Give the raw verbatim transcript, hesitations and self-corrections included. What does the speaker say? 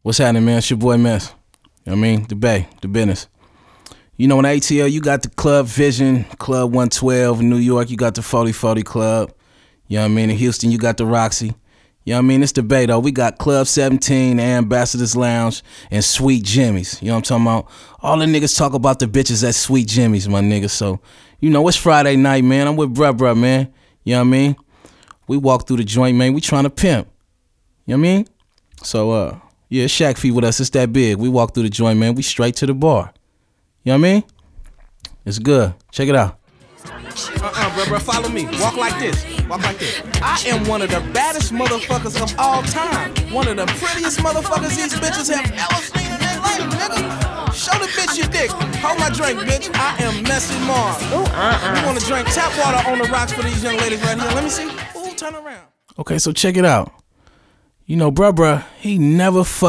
What's happening, man? It's your boy Mess. You know what I mean? The Bay, the business. You know, in A T L, you got the Club Vision, Club one twelve. In New York, you got the forty forty Club. You know what I mean? In Houston, you got the Roxy. You know what I mean? It's the Bay, though. We got Club seventeen, the Ambassadors Lounge, and Sweet Jimmy's. You know what I'm talking about? All the niggas talk about the bitches at Sweet Jimmy's, my nigga. So, you know, it's Friday night, man. I'm with bruh, bruh, man. You know what I mean? We walk through the joint, man. We trying to pimp. You know what I mean? So, uh, yeah, Shaq Feet with us. It's that big. We walk through the joint, man. We straight to the bar. You know what I mean? It's good. Check it out. Uh-uh, bro, bro, follow me. Walk like this. Walk like this. I am one of the baddest motherfuckers of all time. One of the prettiest motherfuckers these bitches have ever seen in their life, nigga. Show the bitch your dick. Hold my drink, bitch. I am Messy Mars. Ooh, uh-uh. We want to drink tap water on the rocks for these young ladies right here. Let me see. Ooh, turn around. Okay, so check it out. You know, bruh, bruh, he never fucked